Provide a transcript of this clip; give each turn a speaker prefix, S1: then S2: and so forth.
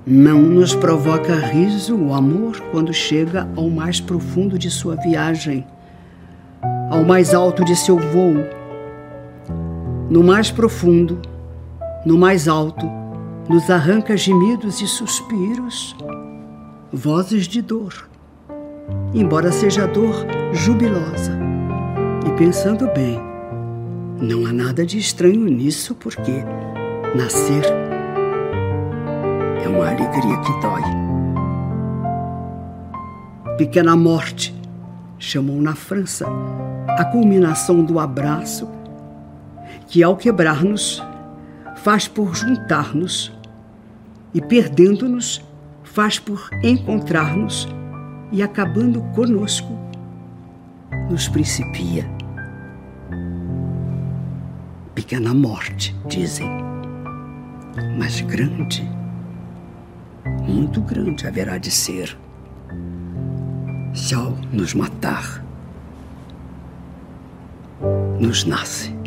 S1: Não nos provoca riso o amor quando chega ao mais profundo de sua viagem, ao mais alto de seu voo. No mais profundo, no mais alto, nos arranca gemidos e suspiros, vozes de dor, embora seja dor jubilosa. E pensando bem, não há nada de estranho nisso, porque nascer é uma alegria que dói. Pequena morte chamou na França a culminação do abraço que, ao quebrar-nos, faz por juntar-nos, e perdendo-nos, faz por encontrar-nos, e acabando conosco, nos principia. Pequena morte, dizem, mas grande, muito grande haverá de ser, se ao nos matar, nos nasce